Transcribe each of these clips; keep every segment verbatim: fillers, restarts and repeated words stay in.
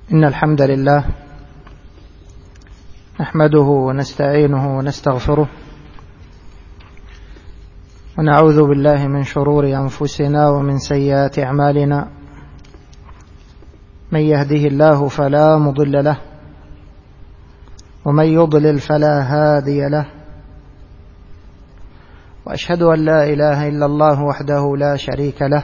إن الحمد لله نحمده ونستعينه ونستغفره ونعوذ بالله من شرور أنفسنا ومن سيئات أعمالنا. من يهده الله فلا مضل له ومن يضلل فلا هادي له، وأشهد أن لا إله إلا الله وحده لا شريك له،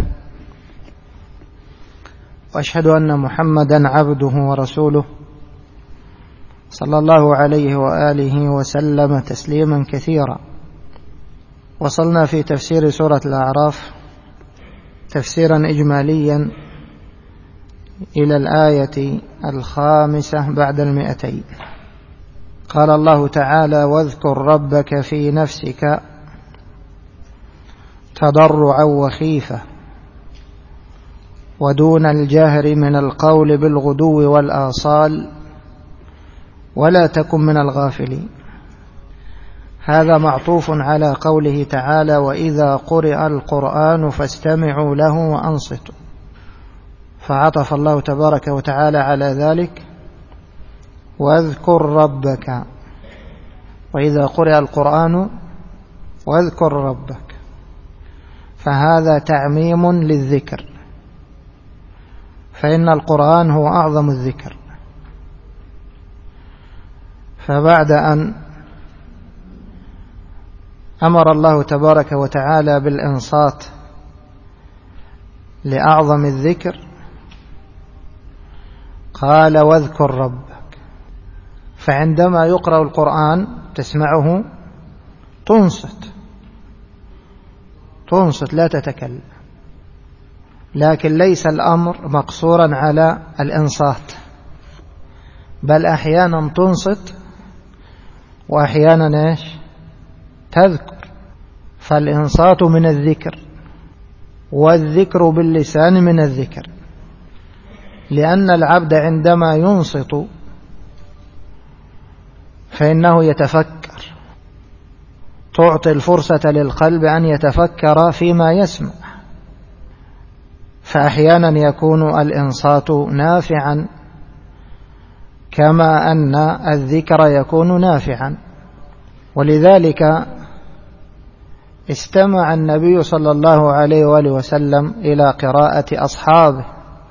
وأشهد أن محمدا عبده ورسوله صلى الله عليه وآله وسلم تسليما كثيرا. وصلنا في تفسير سورة الأعراف تفسيرا إجماليا إلى الآية الخامسة بعد المئتين. قال الله تعالى: واذكر ربك في نفسك تضرعا وخيفة ودون الجهر من القول بالغدو والآصال ولا تكن من الغافلين. هذا معطوف على قوله تعالى: وإذا قرئ القرآن فاستمعوا له وأنصتوا، فعطف الله تبارك وتعالى على ذلك: واذكر ربك، وإذا قرئ القرآن واذكر ربك، فهذا تعميم للذكر، فإن القرآن هو أعظم الذكر. فبعد أن أمر الله تبارك وتعالى بالإنصات لأعظم الذكر قال: واذكر ربك. فعندما يقرأ القرآن تسمعه تنصت تنصت لا تتكلم، لكن ليس الأمر مقصورا على الإنصات، بل أحيانا تنصت وأحيانا إيش تذكر. فالإنصات من الذكر، والذكر باللسان من الذكر، لأن العبد عندما ينصت فإنه يتفكر، تعطي الفرصة للقلب أن يتفكر فيما يسمع. فأحيانا يكون الإنصات نافعا كما أن الذكر يكون نافعا. ولذلك استمع النبي صلى الله عليه وآله وسلم إلى قراءة أصحابه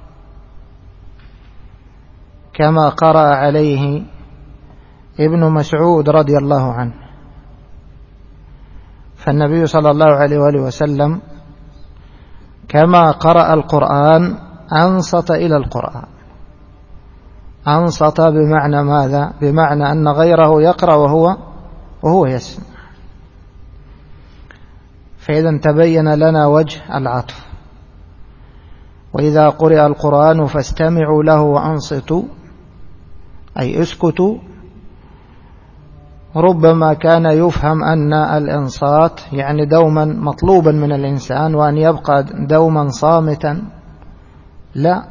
كما قرأ عليه ابن مسعود رضي الله عنه. فالنبي صلى الله عليه وآله وسلم كما قرأ القرآن أنصت إلى القرآن. أنصت بمعنى ماذا؟ بمعنى أن غيره يقرأ وهو وهو يسمع. فإذا تبين لنا وجه العطف: وإذا قرئ القرآن فاستمعوا له وأنصتوا، أي اسكتوا. ربما كان يفهم أن الإنصات يعني دوما مطلوبا من الإنسان وأن يبقى دوما صامتا، لا،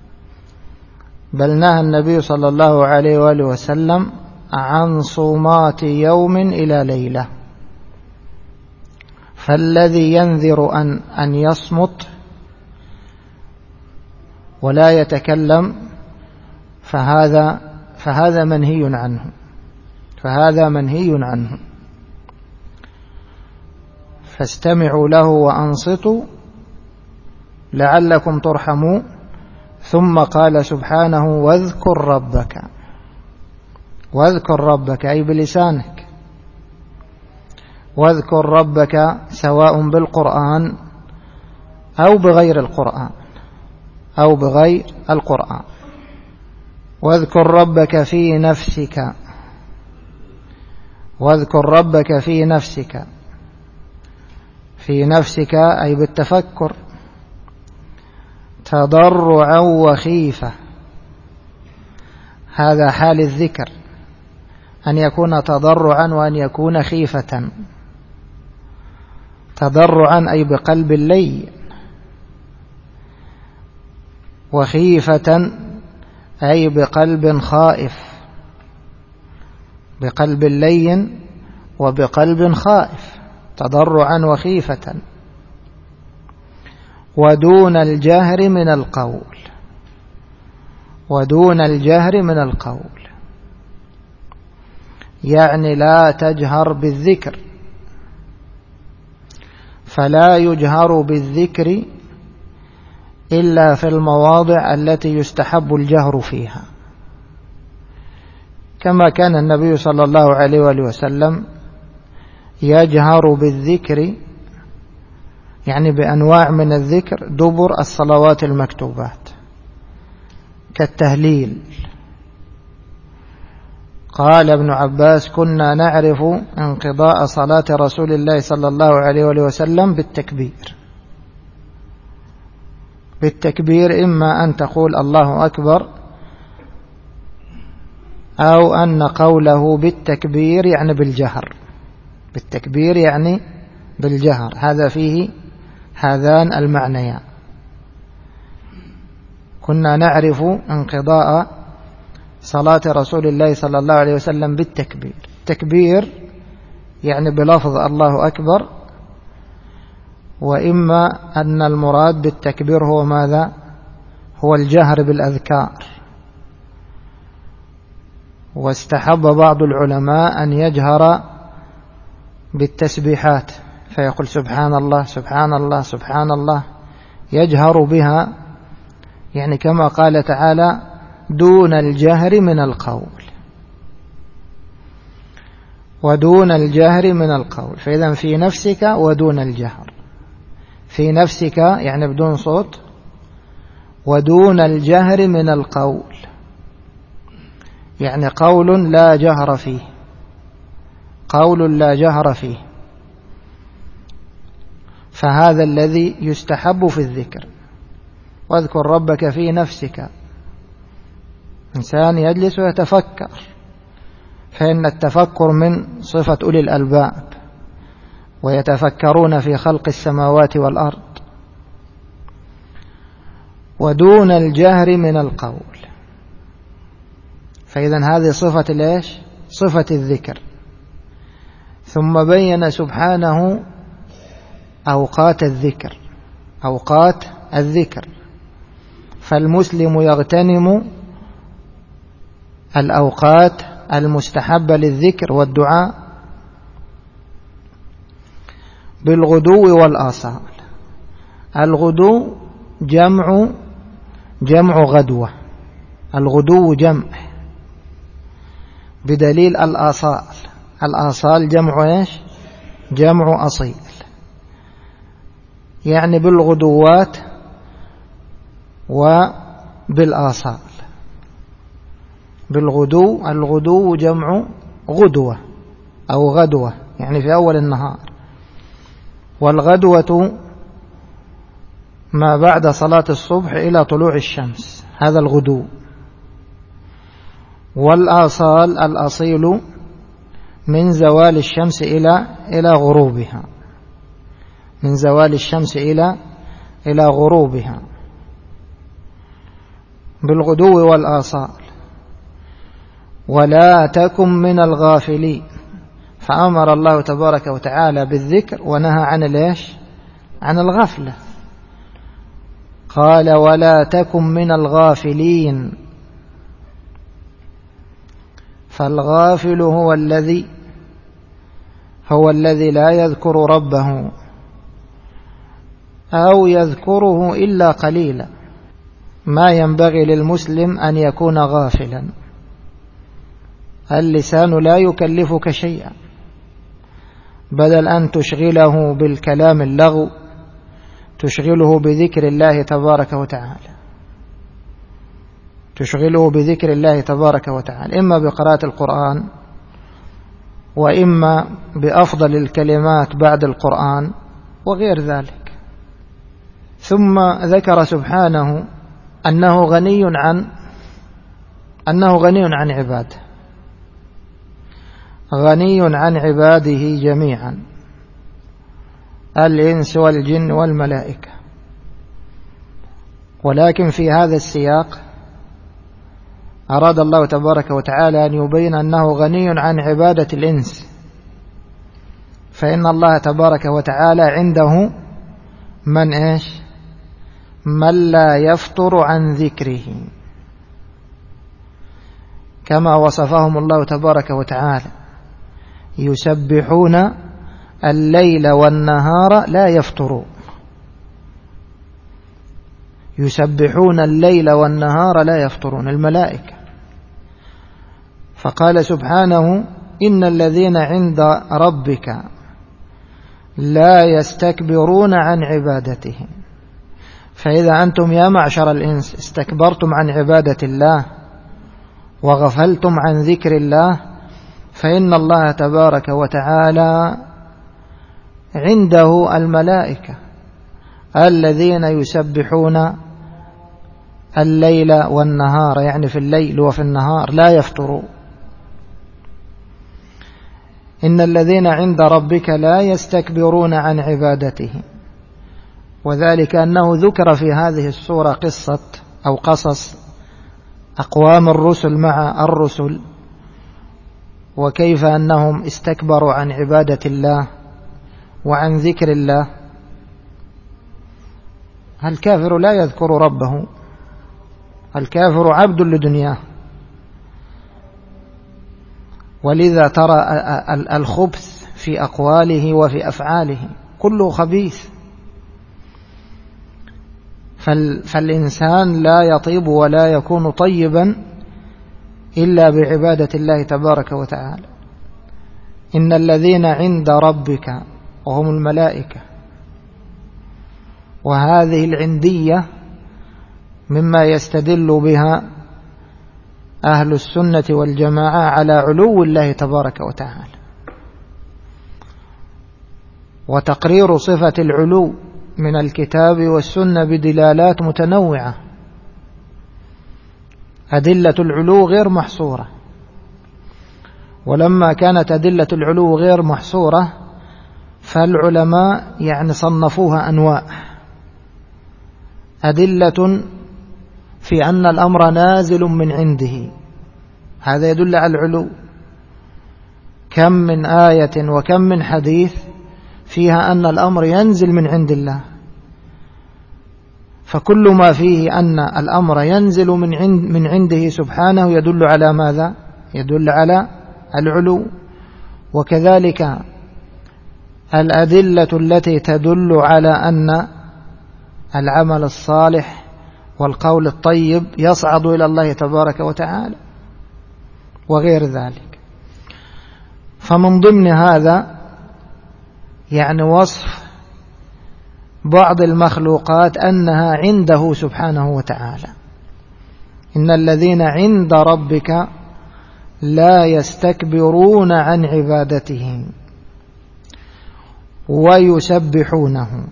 بل نهى النبي صلى الله عليه وآله وسلم عن صومات يوم إلى ليلة. فالذي ينذر أن, أن يصمت ولا يتكلم فهذا, فهذا منهي عنه فهذا منهي عنه فاستمعوا له وأنصتوا لعلكم ترحمون. ثم قال سبحانه: واذكر ربك. واذكر ربك أي بلسانك، واذكر ربك سواء بالقرآن أو بغير القرآن أو بغير القرآن. واذكر ربك في نفسك، واذكر ربك في نفسك، في نفسك أي بالتفكر، تضرعا وخيفة. هذا حال الذكر، أن يكون تضرعا وأن يكون خيفة. تضرعا أي بقلب اللين، وخيفة أي بقلب خائف، بقلب لين وبقلب خائف، تضرعا وخيفة. ودون الجهر من القول، ودون الجهر من القول، يعني لا تجهر بالذكر، فلا يجهر بالذكر إلا في المواضع التي يستحب الجهر فيها، كما كان النبي صلى الله عليه وآله وسلم يجهر بالذكر، يعني بأنواع من الذكر دبر الصلوات المكتوبات كالتهليل. قال ابن عباس: كنا نعرف انقضاء صلاة رسول الله صلى الله عليه وآله وسلم بالتكبير. بالتكبير إما أن تقول الله أكبر، أو أن قوله بالتكبير يعني بالجهر. بالتكبير يعني بالجهر، هذا فيه هذان المعنيان. كنا نعرف انقضاء صلاة رسول الله صلى الله عليه وسلم بالتكبير. تكبير يعني بلفظ الله أكبر، وإما أن المراد بالتكبير هو ماذا؟ هو الجهر بالأذكار. واستحب بعض العلماء أن يجهر بالتسبيحات، فيقول سبحان الله سبحان الله سبحان الله، يجهر بها، يعني كما قال تعالى: دون الجهر من القول. ودون الجهر من القول، فإذا في نفسك ودون الجهر. في نفسك يعني بدون صوت، ودون الجهر من القول يعني قول لا جهر فيه، قول لا جهر فيه، فهذا الذي يستحب في الذكر. واذكر ربك في نفسك، إنسان يجلس ويتفكر، فإن التفكر من صفة أولي الألباب، ويتفكرون في خلق السماوات والأرض. ودون الجهر من القول، فإذا هذه صفة ليش؟ صفة الذكر. ثم بين سبحانه أوقات الذكر، أوقات الذكر، فالمسلم يغتنم الأوقات المستحبة للذكر والدعاء بالغدو والآصال. الغدو جمع جمع غدوة، الغدو جمع، بدليل الآصال. الآصال جمع ايش؟ جمع أصيل، يعني بالغدوات وبالآصال. بالغدو، الغدو جمع غدوة أو غدوة، يعني في أول النهار. والغدوة ما بعد صلاة الصبح إلى طلوع الشمس، هذا الغدو. والآصال الأصيل من زوال الشمس إلى إلى غروبها، من زوال الشمس إلى إلى غروبها، بالغدو والآصال. ولا تكن من الغافلين، فأمر الله تبارك وتعالى بالذكر ونهى عن ليش؟ عن الغفلة. قال: ولا تكن من الغافلين. فالغافل هو الذي هو الذي لا يذكر ربه، أو يذكره إلا قليلا. ما ينبغي للمسلم أن يكون غافلا. اللسان لا يكلفك شيئا، بدل أن تشغله بالكلام اللغو تشغله بذكر الله تبارك وتعالى، تشغله بذكر الله تبارك وتعالى، إما بقراءة القرآن، وإما بأفضل الكلمات بعد القرآن وغير ذلك. ثم ذكر سبحانه أنه غني عن أنه غني عن عباده، غني عن عباده جميعا، الإنس والجن والملائكة. ولكن في هذا السياق أراد الله تبارك وتعالى أن يبين أنه غني عن عبادة الإنس، فإن الله تبارك وتعالى عنده من إيش؟ من لا يفطر عن ذكره. كما وصفهم الله تبارك وتعالى: يسبحون الليل والنهار لا يفترون. يسبحون الليل والنهار لا يفترون، الملائكة. فقال سبحانه: إن الذين عند ربك لا يستكبرون عن عبادته. فإذا أنتم يا معشر الإنس استكبرتم عن عبادة الله وغفلتم عن ذكر الله، فإن الله تبارك وتعالى عنده الملائكة الذين يسبحون الليل والنهار، يعني في الليل وفي النهار لا يفترون. إن الذين عند ربك لا يستكبرون عن عبادته. وذلك أنه ذكر في هذه السورة قصة أو قصص أقوام الرسل مع الرسل، وكيف أنهم استكبروا عن عبادة الله وعن ذكر الله. الكافر لا يذكر ربه، الكافر عبد لدنياه. ولذا ترى الخبث في أقواله وفي أفعاله كله خبيث. فالإنسان لا يطيب ولا يكون طيبا إلا بعبادة الله تبارك وتعالى. إن الذين عند ربك وهم الملائكة. وهذه العندية مما يستدل بها أهل السنة والجماعة على علو الله تبارك وتعالى، وتقرير صفة العلو من الكتاب والسنة بدلالات متنوعة. أدلة العلو غير محصورة، ولما كانت أدلة العلو غير محصورة فالعلماء يعني صنفوها أنواع. أدلة في أن الأمر نازل من عنده، هذا يدل على العلو. كم من آية وكم من حديث فيها أن الأمر ينزل من عند الله، فكل ما فيه أن الأمر ينزل من عند من عنده سبحانه يدل على ماذا؟ يدل على العلو. وكذلك الأدلة التي تدل على أن العمل الصالح والقول الطيب يصعد إلى الله تبارك وتعالى وغير ذلك. فمن ضمن هذا يعني وصف بعض المخلوقات أنها عنده سبحانه وتعالى. إن الذين عند ربك لا يستكبرون عن عبادته ويسبحونه.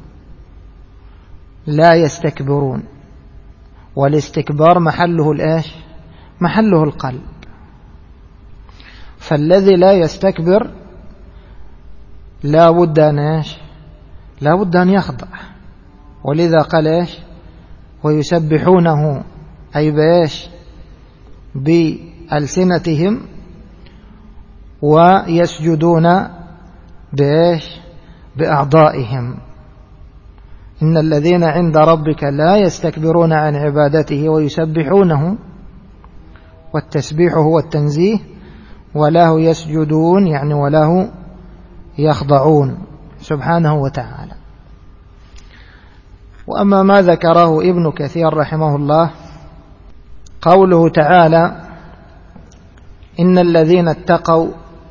لا يستكبرون، والاستكبار محله الإيش؟ محله القلب. فالذي لا يستكبر لا بد أن إيش؟ لا بد أن يخضع. ولذا قال إيش؟ ويسبحونه، أي بإيش؟ بألسنتهم، ويسجدون بإيش؟ بأعضائهم. إن الذين عند ربك لا يستكبرون عن عبادته ويسبحونه، والتسبيح هو التنزيه، وله يسجدون يعني وله يخضعون سبحانه وتعالى. وأما ما ذكره ابن كثير رحمه الله قوله تعالى: إن الذين اتقوا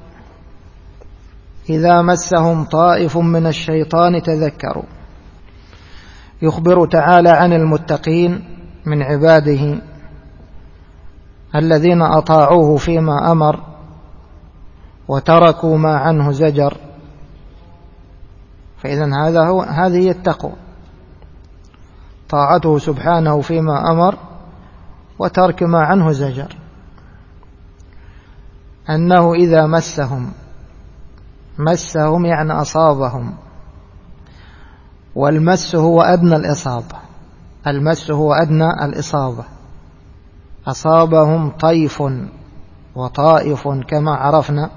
إذا مسهم طائف من الشيطان تذكروا. يخبر تعالى عن المتقين من عباده الذين أطاعوه فيما أمر وتركوا ما عنه زجر. فإذن هذا هو هذه التقوى، طاعته سبحانه فيما أمر وترك ما عنه زجر. أنه إذا مسهم، مسهم يعني أصابهم، والمس هو أدنى الإصابة، المس هو أدنى الإصابة. أصابهم طيف وطائف كما عرفنا،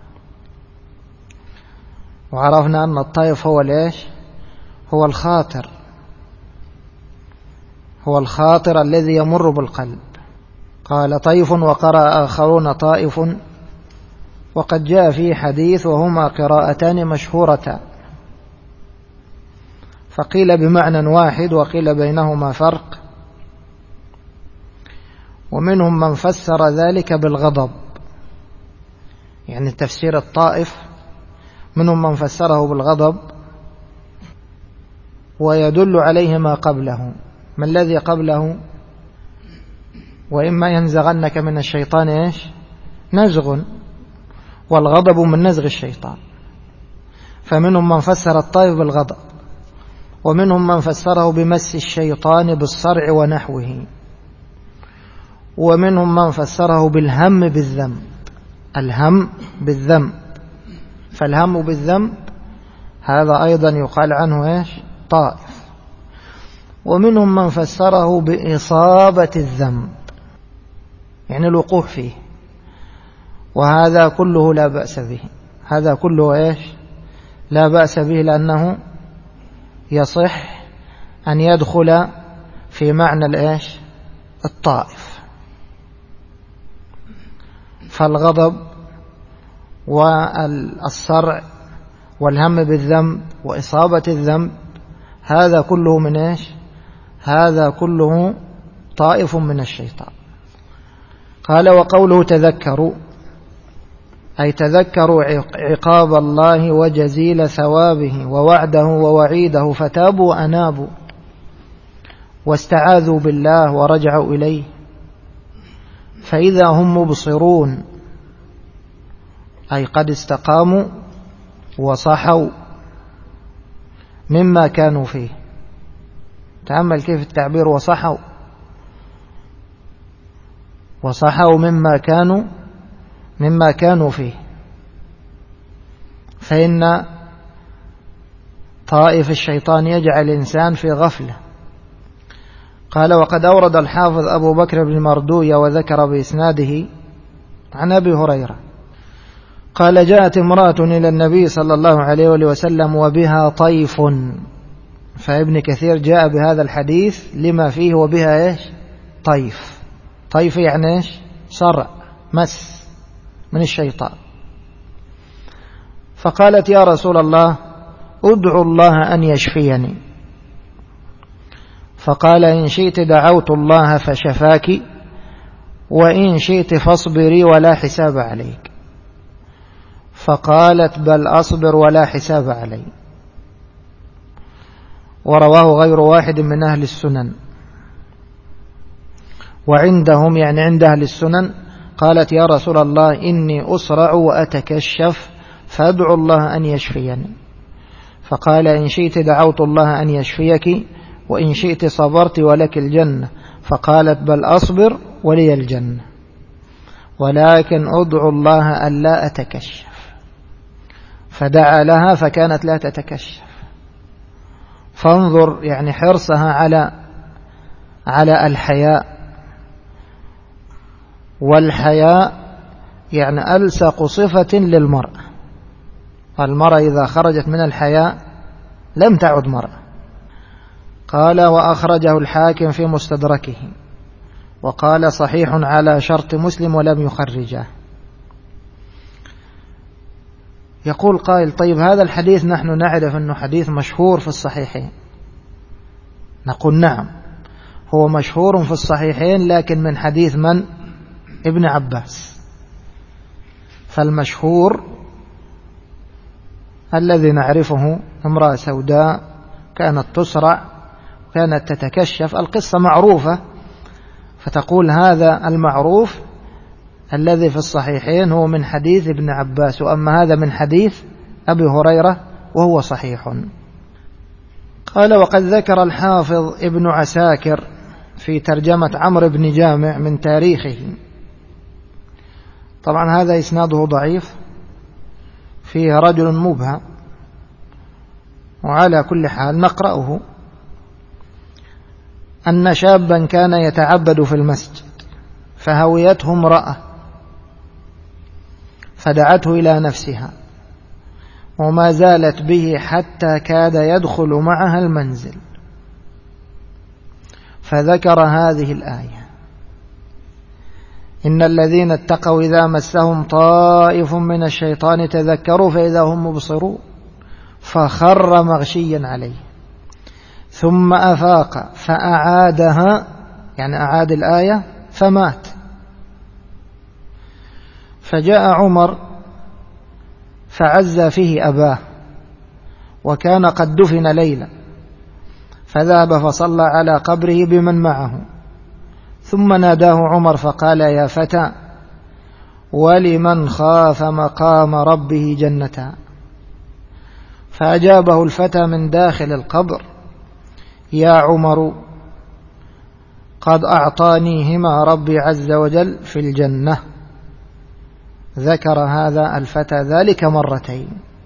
وعرفنا أن الطيف هو ليش؟ هو الخاطر، هو الخاطر الذي يمر بالقلب. قال طيف وقرأ آخرون طائف، وقد جاء في حديث وهما قراءتان مشهورتان، فقيل بمعنى واحد وقيل بينهما فرق. ومنهم من فسر ذلك بالغضب، يعني تفسير الطائف منهم من فسره بالغضب، ويدل عليه ما قبله. ما الذي قبله؟ وإما ينزغنك من الشيطان إيش؟ نزغ، والغضب من نزغ الشيطان. فمنهم من فسر الطائف بالغضب، ومنهم من فسره بمس الشيطان بالصرع ونحوه، ومنهم من فسره بالهم بالذنب، الهم بالذنب. فالهم بالذنب هذا أيضا يقال عنه إيش؟ طائف. ومنهم من فسره بإصابة الذنب، يعني الوقوع فيه، وهذا كله لا بأس به. هذا كله إيش؟ لا بأس به، لأنه يصح أن يدخل في معنى الإيش؟ الطائف. فالغضب والصرع والهم بالذنب وإصابة الذنب هذا كله من إيش؟ هذا كله طائف من الشيطان. قال وقوله تذكروا، أي تذكروا عقاب الله وجزيل ثوابه ووعده ووعيده، فتابوا وأنابوا واستعاذوا بالله ورجعوا إليه، فإذا هم مبصرون، أي قد استقاموا وصحوا مما كانوا فيه. تأمل كيف التعبير، وصحوا وصحوا مما كانوا مما كانوا فيه. فإن طائف الشيطان يجعل الإنسان في غفلة. قال وقد أورد الحافظ أبو بكر بن مردوية وذكر بإسناده عن أبي هريرة قال جاءت امرأة إلى النبي صلى الله عليه وسلم وبها طيف، فابن كثير جاء بهذا الحديث لما فيه وبها إيش؟ طيف. طيف يعني إيش؟ صرع، مس من الشيطان. فقالت يا رسول الله ادعو الله أن يشفيني. فقال إن شئت دعوت الله فشفاك، وإن شئت فاصبري ولا حساب عليك. فقالت بل أصبر ولا حساب علي. ورواه غير واحد من أهل السنن. وعندهم يعني عند أهل السنن قالت يا رسول الله إني أسرع وأتكشف فأدعو الله أن يشفيني. فقال إن شئت دعوت الله أن يشفيك، وإن شئت صبرت ولك الجنة. فقالت بل أصبر ولي الجنة، ولكن أدعو الله أن لا أتكشف. فدعا لها فكانت لا تتكشف. فانظر يعني حرصها على على الحياء. والحياء يعني ألصق صفة للمرأة. المرأة إذا خرجت من الحياء لم تعد مرأة. قال وأخرجه الحاكم في مستدركه وقال صحيح على شرط مسلم ولم يخرجه. يقول قائل طيب هذا الحديث نحن نعرف أنه حديث مشهور في الصحيحين. نقول نعم هو مشهور في الصحيحين، لكن من حديث من؟ ابن عباس. فالمشهور الذي نعرفه امرأة سوداء كانت تسرع كانت تتكشف، القصة معروفة، فتقول هذا المعروف الذي في الصحيحين هو من حديث ابن عباس، وأما هذا من حديث أبي هريرة وهو صحيح. قال وقد ذكر الحافظ ابن عساكر في ترجمة عمرو بن جامع من تاريخه. طبعا هذا إسناده ضعيف، فيه رجل مبهم، وعلى كل حال نقرأه. أن شابا كان يتعبد في المسجد فهويته امرأة فدعته إلى نفسها، وما زالت به حتى كاد يدخل معها المنزل، فذكر هذه الآية إن الذين اتقوا إذا مسهم طائف من الشيطان تذكروا فإذا هم مبصرون فخر مغشيا عليه ثم أفاق فأعادها، يعني أعاد الآية فمات. فجاء عمر فعز فيه أباه وكان قد دفن ليلا، فذهب فصلى على قبره بمن معه، ثم ناداه عمر فقال: يا فتى، ولمن خاف مقام ربه جنتان. فأجابه الفتى من داخل القبر: يا عمر، قد أعطانيهما ربي عز وجل في الجنة. ذكر هذا الفتى ذلك مرتين.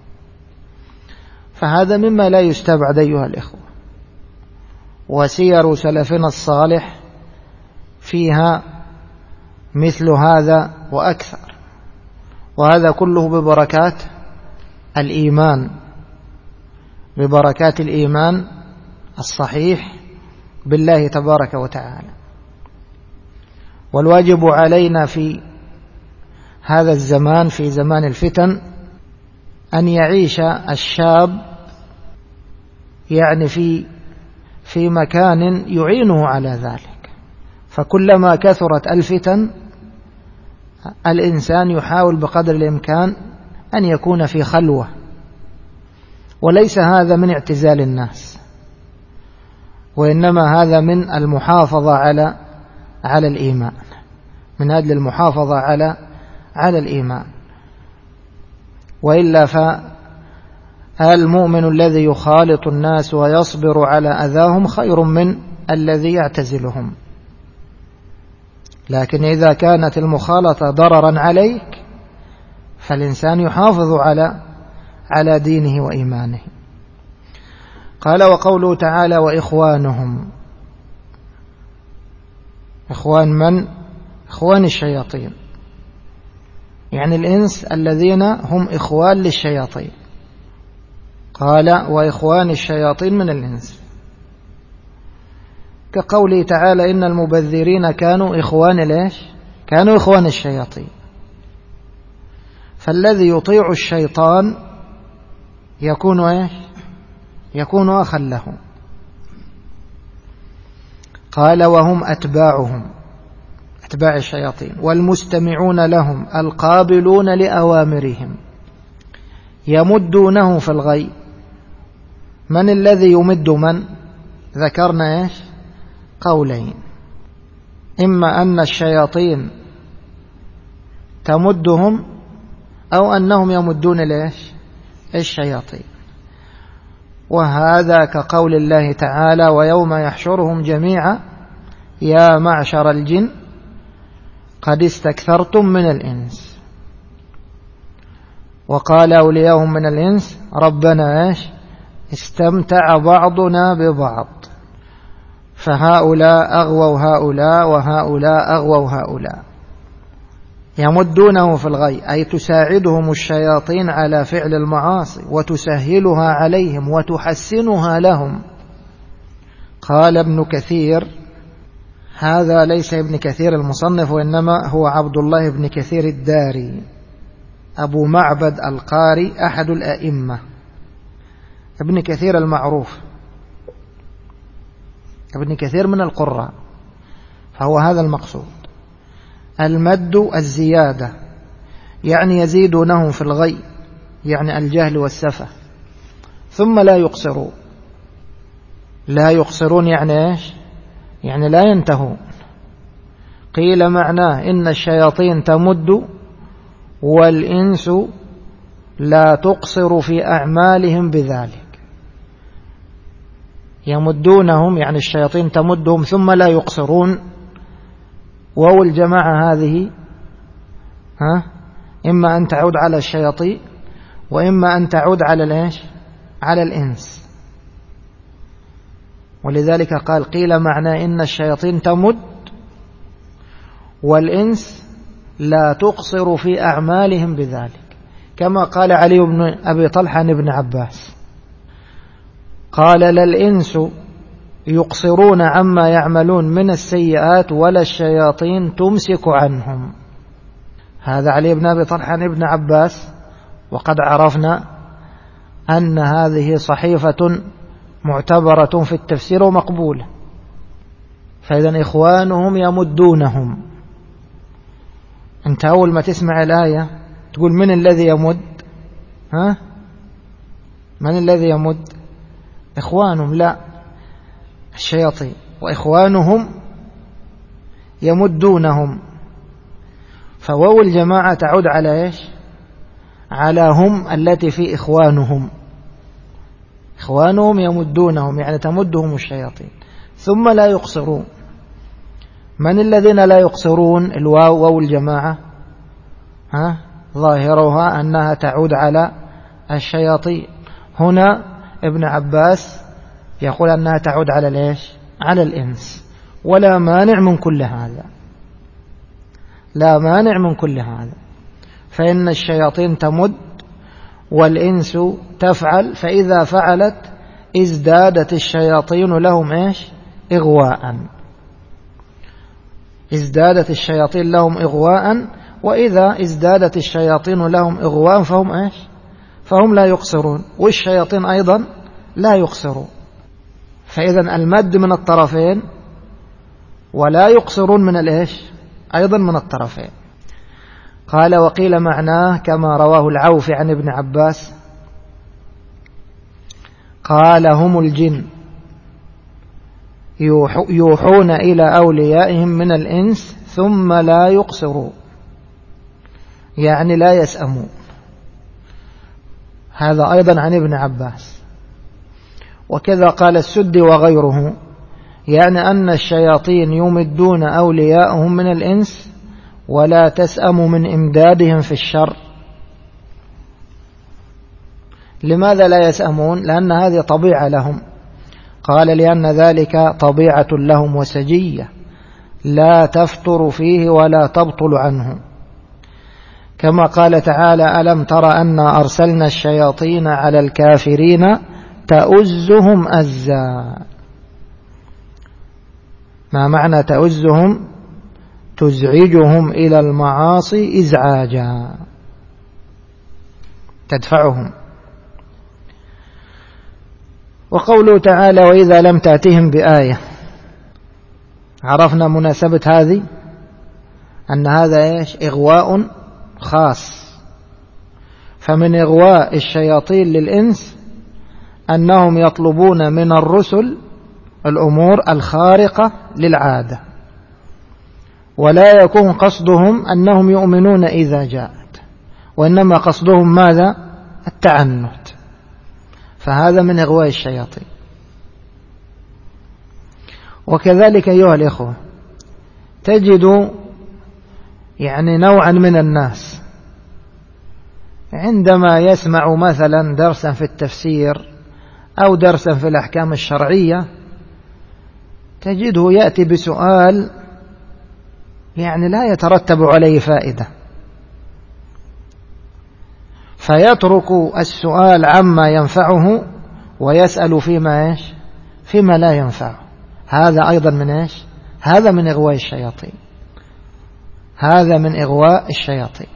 فهذا مما لا يستبعد أيها الإخوة، وسير سلفنا الصالح فيها مثل هذا وأكثر، وهذا كله ببركات الإيمان، ببركات الإيمان الصحيح بالله تبارك وتعالى. والواجب علينا في هذا الزمان، في زمان الفتن، أن يعيش الشاب يعني في في مكان يعينه على ذلك. فكلما كثرت الفتن الإنسان يحاول بقدر الإمكان أن يكون في خلوة، وليس هذا من اعتزال الناس، وإنما هذا من المحافظة على على الإيمان، من أجل المحافظة على على الإيمان. وإلا فالمؤمن الذي يخالط الناس ويصبر على أذاهم خير من الذي يعتزلهم. لكن إذا كانت المخالطة ضررا عليك فالإنسان يحافظ على على دينه وإيمانه. قال: وقوله تعالى: وإخوانهم. إخوان من؟ إخوان الشياطين، يعني الإنس الذين هم إخوان للشياطين. قال: وإخوان الشياطين من الإنس، كقوله تعالى: إن المبذرين كانوا إخوان ليش؟ كانوا إخوان الشياطين. فالذي يطيع الشيطان يكون إيش؟ يكون أخا له. قال: وهم أتباعهم، أتباع الشياطين، والمستمعون لهم القابلون لأوامرهم يمدونه في الغي. من الذي يمد من؟ ذكرنا إيش؟ قولين: إما أن الشياطين تمدهم، أو أنهم يمدون ليش؟ الشياطين. وهذا كقول الله تعالى: ويوم يحشرهم جميعا يا معشر الجن قد استكثرتم من الإنس. وقال أولياءهم من الإنس: ربنا إيش؟ استمتع بعضنا ببعض، فهؤلاء أغووا هؤلاء وهؤلاء أغووا هؤلاء. يمدونه في الغي، أي تساعدهم الشياطين على فعل المعاصي وتسهلها عليهم وتحسنها لهم. قال ابن كثير، هذا ليس ابن كثير المصنف، وإنما هو عبد الله بن كثير الداري أبو معبد القاري أحد الأئمة، ابن كثير المعروف، ابن كثير من القراء، فهو هذا المقصود. المد الزيادة، يعني يزيدونهم في الغي، يعني الجهل والسفة، ثم لا يقصرون. لا يقصرون يعني إيش؟ يعني لا ينتهون. قيل معناه إن الشياطين تمد والإنس لا تقصر في أعمالهم بذلك. يمدونهم يعني الشياطين تمدهم ثم لا يقصرون. وهو الجماعة هذه ها إما أن تعود على الشياطين وإما أن تعود على الإيش؟ على الإنس. ولذلك قال: قيل معنى إن الشياطين تمد والإنس لا تقصر في أعمالهم بذلك، كما قال علي بن أبي طلحة بن عباس: قال: لا الإنس يقصرون عما يعملون من السيئات ولا الشياطين تمسك عنهم. هذا علي بن أبي طلحة عن ابن عباس، وقد عرفنا أن هذه صحيفة معتبرة في التفسير ومقبولة. فإذا إخوانهم يمدونهم. أنت أول ما تسمع الآية تقول من الذي يمد؟ ها؟ من الذي يمد؟ إخوانهم؟ لا، الشياطين. وإخوانهم يمدونهم. فواو الجماعة تعود على إيش؟ على هم التي في إخوانهم. إخوانهم يمدونهم يعني تمدهم الشياطين. ثم لا يقصرون. من الذين لا يقصرون؟ الواو واو الجماعة ها ظاهرها أنها تعود على الشياطين. هنا ابن عباس يقول أنها تعود على ليش؟ على الإنس. ولا مانع من كل هذا، لا مانع من كل هذا. فإن الشياطين تمد والإنس تفعل، فإذا فعلت ازدادت الشياطين لهم إيش؟ إغواء. ازدادت الشياطين لهم إغواء. وإذا ازدادت الشياطين لهم إغواء فهم إيش؟ فهم لا يقصرون، والشياطين أيضا لا يقصرون. فإذا المد من الطرفين ولا يقصرون من الإيش؟ أيضا من الطرفين. قال وقيل معناه كما رواه العوفي عن ابن عباس قال هم الجن يوحون إلى أوليائهم من الإنس ثم لا يقصرون، يعني لا يسأمون. هذا أيضا عن ابن عباس. وكذا قال السدي وغيره، يعني أن الشياطين يمدون أولياءهم من الإنس ولا تسأم من إمدادهم في الشر. لماذا لا يسأمون؟ لأن هذه طبيعة لهم. قال لأن ذلك طبيعة لهم وسجية لا تفتر فيه ولا تبطل عنه. كما قال تعالى ألم تر أنا أرسلنا الشياطين على الكافرين تؤزهم أزا. ما معنى تؤزهم؟ تزعجهم إلى المعاصي إزعاجا، تدفعهم. وقوله تعالى وإذا لم تأتهم بآية، عرفنا مناسبة هذه أن هذا إيش؟ إغواء خاص. فمن إغواء الشياطين للإنس أنهم يطلبون من الرسل الأمور الخارقة للعادة، ولا يكون قصدهم أنهم يؤمنون إذا جاءت، وإنما قصدهم ماذا؟ التعنت. فهذا من إغواء الشياطين. وكذلك أيها الإخوة تجد يعني نوعا من الناس عندما يسمع مثلا درسا في التفسير أو درسا في الأحكام الشرعية تجده يأتي بسؤال يعني لا يترتب عليه فائدة، فيترك السؤال عما ينفعه ويسأل فيما إيش؟ فيما لا ينفعه. هذا أيضا من إيش؟ هذا من إغواء الشياطين. هذا من إغواء الشياطين.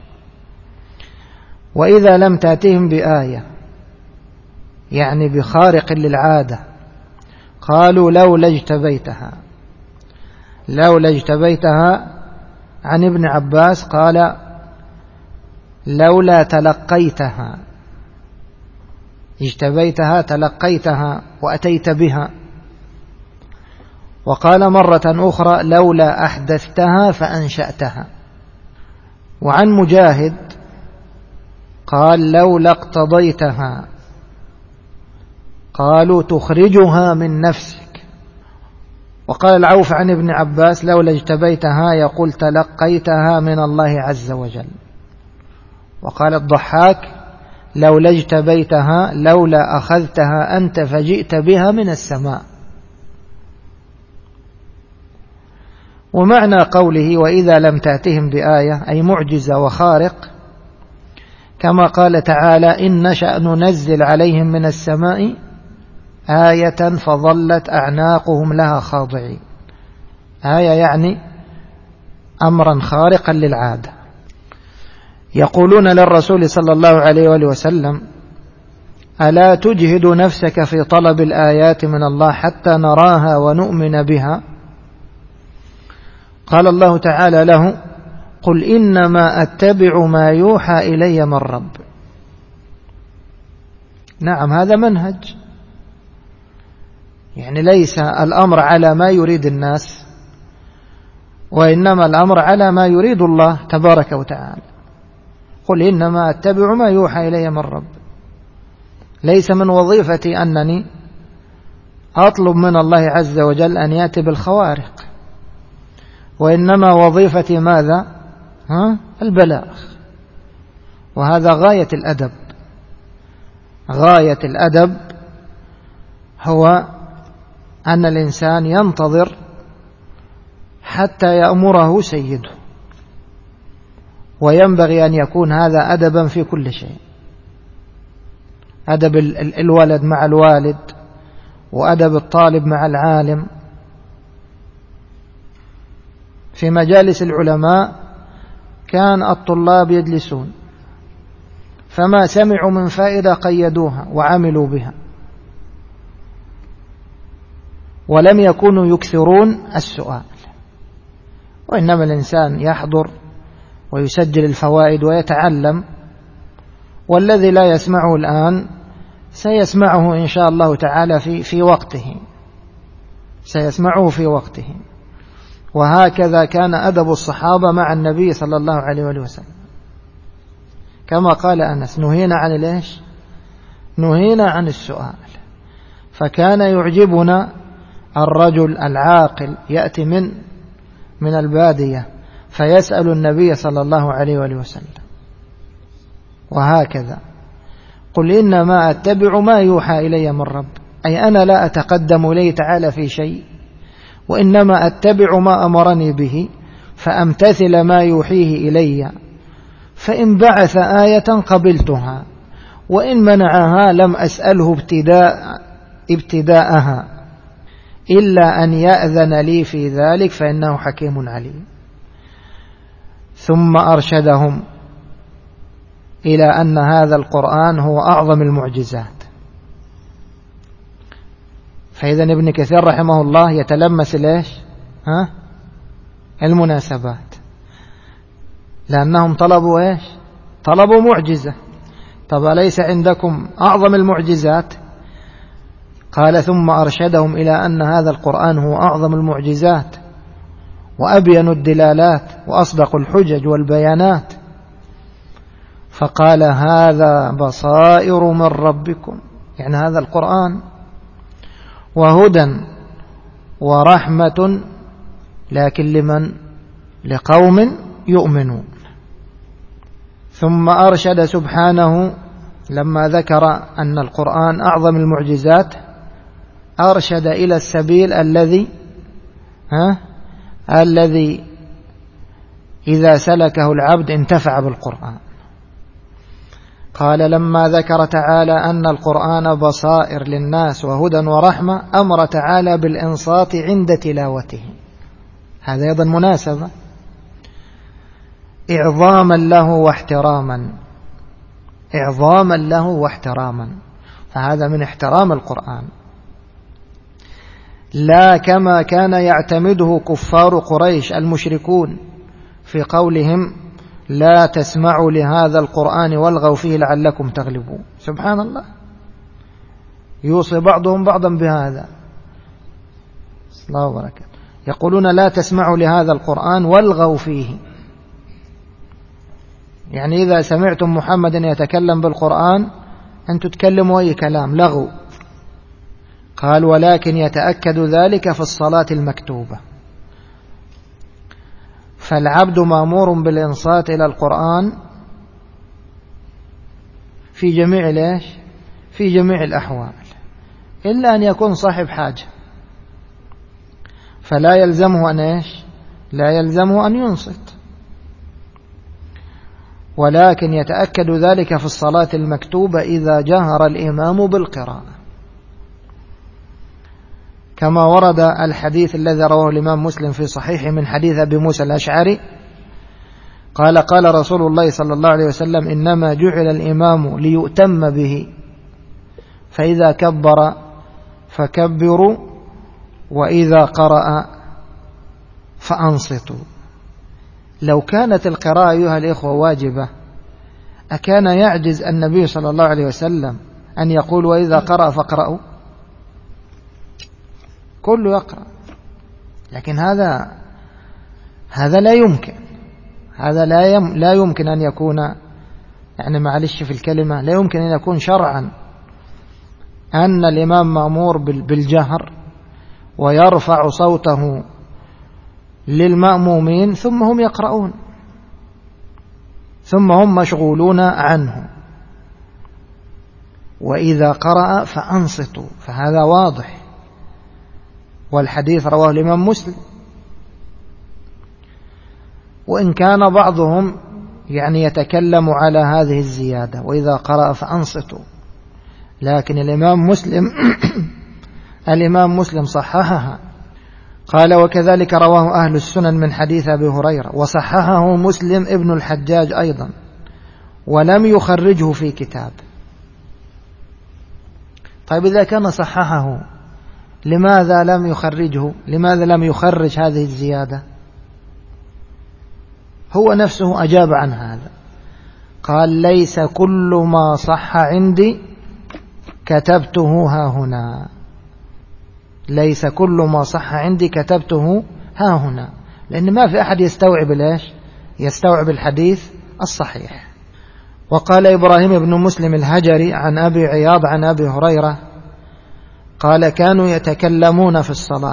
وإذا لم تأتهم بآية يعني بخارق للعادة قالوا لولا اجتبيتها. لولا اجتبيتها عن ابن عباس قال لولا تلقيتها. اجتبيتها تلقيتها وأتيت بها. وقال مرة أخرى لولا أحدثتها فأنشأتها. وعن مجاهد قال لولا اقتضيتها قالوا تخرجها من نفسك. وقال العوف عن ابن عباس لولا اجتبيتها يقول تلقيتها من الله عز وجل. وقال الضحاك لولا اجتبيتها لولا أخذتها أنت فجئت بها من السماء. ومعنى قوله وإذا لم تأتهم بآية أي معجزة وخارق، كما قال تعالى إن نشأ ننزل عليهم من السماء آية فظلت أعناقهم لها خاضعين. آية يعني أمرا خارقا للعادة. يقولون للرسول صلى الله عليه وآله وسلم: ألا تجهد نفسك في طلب الآيات من الله حتى نراها ونؤمن بها؟ قال الله تعالى له: قل إنما أتبع ما يوحى إلي من رب. نعم، هذا منهج، يعني ليس الأمر على ما يريد الناس، وإنما الأمر على ما يريد الله تبارك وتعالى. قل إنما أتبع ما يوحى إلي من رب. ليس من وظيفتي أنني أطلب من الله عز وجل أن يأتي بالخوارق، وإنما وظيفتي ماذا؟ ها؟ البلاغ. وهذا غاية الأدب. غاية الأدب هو أن الإنسان ينتظر حتى يأمره سيده، وينبغي أن يكون هذا أدبا في كل شيء. أدب الولد مع الوالد، وأدب الطالب مع العالم. في مجالس العلماء كان الطلاب يجلسون، فما سمعوا من فائدة قيدوها وعملوا بها، ولم يكونوا يكثرون السؤال، وإنما الإنسان يحضر ويسجل الفوائد ويتعلم، والذي لا يسمعه الآن سيسمعه إن شاء الله تعالى في في وقته، سيسمعه في وقته. وهكذا كان أدب الصحابة مع النبي صلى الله عليه وآله وسلم، كما قال أنس: نهينا عن الإيش؟ نهينا عن السؤال. فكان يعجبنا الرجل العاقل يأتي من من البادية فيسأل النبي صلى الله عليه وآله وسلم. وهكذا قل إنما أتبع ما يوحى إلي من رب، أي أنا لا أتقدم إليه تعالى في شيء، وإنما أتبع ما أمرني به فأمتثل ما يوحيه إلي، فإن بعث آية قبلتها، وإن منعها لم أسأله ابتداء ابتداءها إلا أن يأذن لي في ذلك فإنه حكيم عليم. ثم أرشدهم إلى أن هذا القرآن هو أعظم المعجزات. فإذا ابن كثير رحمه الله يتلمس ليش؟ ها؟ المناسبات، لأنهم طلبوا إيش؟ طلبوا معجزة. طب أليس عندكم أعظم المعجزات؟ قال: ثم أرشدهم إلى أن هذا القرآن هو أعظم المعجزات وأبين الدلالات وأصدق الحجج والبيانات. فقال: هذا بصائر من ربكم، يعني هذا القرآن، وهدى ورحمة، لكن لمن؟ لقوم يؤمنون. ثم أرشد سبحانه لما ذكر أن القرآن أعظم المعجزات، أرشد إلى السبيل الذي ها الذي إذا سلكه العبد انتفع بالقرآن. قال: لما ذكر تعالى أن القرآن بصائر للناس وهدى ورحمة، أمر تعالى بالإنصات عند تلاوته. هذا أيضا مناسبة، إعظاما له واحتراما، إعظاما له واحتراما. فهذا من احترام القرآن، لا كما كان يعتمده كفار قريش المشركون في قولهم: لا تسمعوا لهذا القرآن والغوا فيه لعلكم تغلبون. سبحان الله، يوصي بعضهم بعضا بهذا. الله وبركاته. يقولون: لا تسمعوا لهذا القرآن والغوا فيه، يعني إذا سمعتم محمد يتكلم بالقرآن أن تتكلموا أي كلام، لغو. قال: ولكن يتأكد ذلك في الصلاة المكتوبة. فالعبد مأمور بالإنصات إلى القرآن في جميع ليش؟ في جميع الأحوال، إلا أن يكون صاحب حاجة، فلا يلزمه أن إيش؟ لا يلزمه أن ينصت، ولكن يتأكد ذلك في الصلاة المكتوبة إذا جهر الإمام بالقراءة. كما ورد الحديث الذي رواه الإمام مسلم في صحيحه من حديث أبي موسى الأشعري قال قال رسول الله صلى الله عليه وسلم إنما جعل الإمام ليؤتم به فإذا كبر فكبروا وإذا قرأ فأنصتوا. لو كانت القراءة أيها الإخوة واجبة أكان يعجز النبي صلى الله عليه وسلم أن يقول وإذا قرأ فاقرأوا؟ كله يقرأ، لكن هذا هذا لا يمكن، هذا لا يم لا يمكن أن يكون، يعني معلش في الكلمة، لا يمكن أن يكون شرعا أن الإمام مأمور بالجهر ويرفع صوته للمأمومين ثم هم يقرؤون ثم هم مشغولون عنه. وإذا قرأ فأنصتوا، فهذا واضح، والحديث رواه الإمام مسلم. وإن كان بعضهم يعني يتكلم على هذه الزيادة وإذا قرأ فأنصتوا، لكن الإمام مسلم الإمام مسلم صححها، قال وكذلك رواه أهل السنن من حديث أبي هريرة، وصححه مسلم ابن الحجاج أيضا ولم يخرجه في كتاب. طيب إذا كان صححه لماذا لم يخرجه؟ لماذا لم يخرج هذه الزيادة؟ هو نفسه أجاب عن هذا، قال ليس كل ما صح عندي كتبته ها هنا، ليس كل ما صح عندي كتبته ها هنا، لأن ما في أحد يستوعب ليش يستوعب الحديث الصحيح. وقال إبراهيم بن مسلم الهجري عن أبي عياض عن أبي هريرة قال كانوا يتكلمون في الصلاة،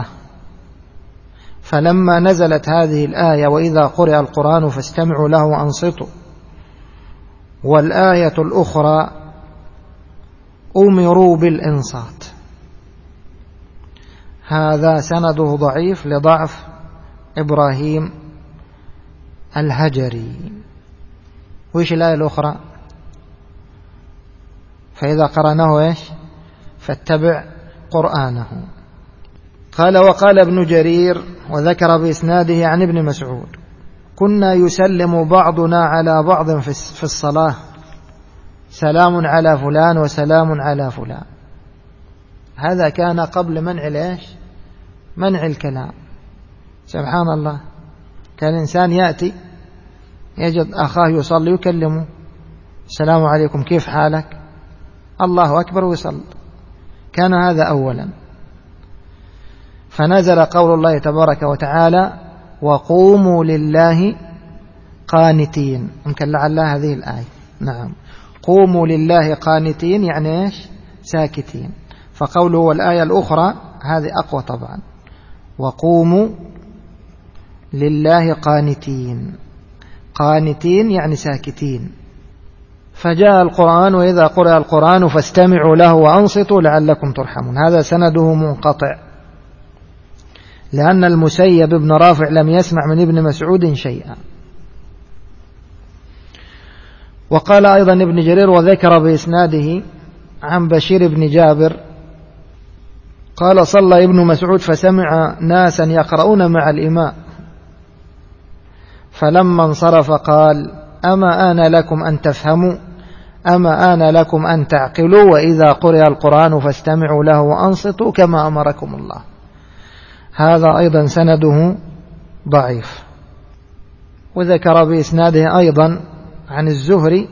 فلما نزلت هذه الآية وإذا قرئ القرآن فاستمعوا له وأنصتوا، والآية الأخرى أمروا بالإنصات، هذا سنده ضعيف لضعف إبراهيم الهجري. وإيش الآية الأخرى؟ فإذا قرأناه إيش فاتبع قرآنه. قال وقال ابن جرير وذكر بإسناده عن ابن مسعود كنا يسلم بعضنا على بعض في الصلاة سلام على فلان وسلام على فلان. هذا كان قبل منع ليش منع الكلام. سبحان الله، كان الإنسان يأتي يجد أخاه يصلي يكلمه السلام عليكم كيف حالك، الله أكبر ويصلي. كان هذا أولا، فنزل قول الله تبارك وتعالى وقوموا لله قانتين، يمكن لعل هذه الآية، نعم قوموا لله قانتين يعني إيش ساكتين، فقوله والآية الأخرى هذه أقوى طبعا، وقوموا لله قانتين، قانتين يعني ساكتين. فجاء القرآن وإذا قرأ القرآن فاستمعوا له وأنصتوا لعلكم ترحمون. هذا سنده منقطع لأن المسيب بن رافع لم يسمع من ابن مسعود شيئا. وقال أيضا ابن جرير وذكر بإسناده عن بشير بن جابر قال صلى ابن مسعود فسمع ناسا يقرؤون مع الإمام فلما انصرف قال أما آن لكم أن تفهموا أما آن لكم أن تعقلوا وإذا قرئ القرآن فاستمعوا له وأنصتوا كما أمركم الله. هذا أيضا سنده ضعيف. وذكر بإسناده أيضا عن الزهري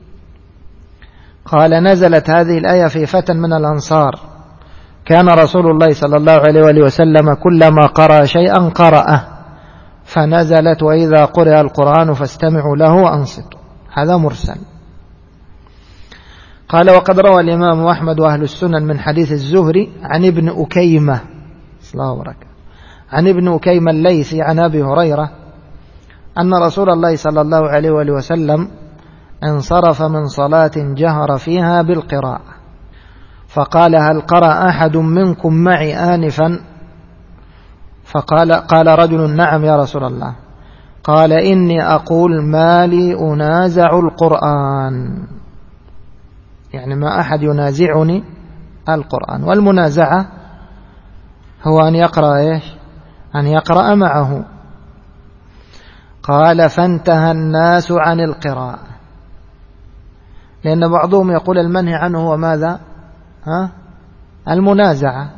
قال نزلت هذه الآية في فتى من الأنصار كان رسول الله صلى الله عليه وآله وسلم كلما قرأ شيئا قرأه فنزلت وإذا قرئ القرآن فاستمعوا له وأنصتوا. هذا مرسل. قال وقد روى الإمام أحمد وأهل السنن من حديث الزهري عن ابن أكيمة الله وبركاته عن ابن أكيمة الليثي عن أبي هريرة أن رسول الله صلى الله عليه وآله وسلم انصرف من صلاة جهر فيها بالقراءة فقال هل قرأ أحد منكم معي آنفا؟ فقال قال رجل نعم يا رسول الله. قال إني أقول ما لي أنازع القرآن، يعني ما أحد ينازعني القرآن. والمنازعة هو أن يقرأ إيش؟ أن يقرأ معه. قال فانتهى الناس عن القراءة، لأن بعضهم يقول المنهي عنه هو ماذا؟ ها؟ المنازعة.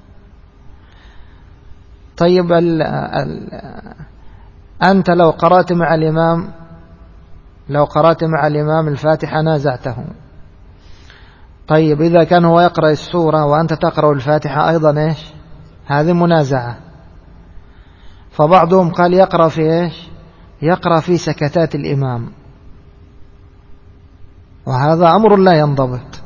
طيب ال ال أنت لو قرأت مع الإمام لو قرأت مع الإمام الفاتحة نازعته. طيب إذا كان هو يقرأ السورة وأنت تقرأ الفاتحة أيضا إيش؟ هذه منازعة. فبعضهم قال يقرأ في إيش؟ يقرأ في سكتات الإمام، وهذا أمر لا ينضبط،